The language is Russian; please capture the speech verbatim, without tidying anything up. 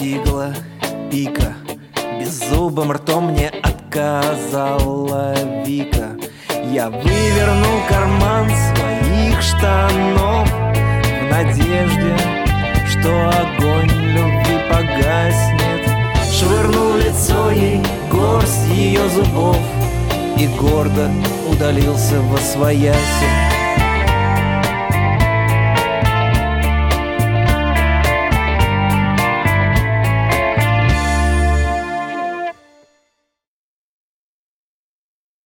достигла пика, беззубым ртом мне отказала Вика. Я вывернул карман своих штанов в надежде, что огонь любви погаснет. Швырнул в лицо ей горсть ее зубов и гордо удалился восвояси.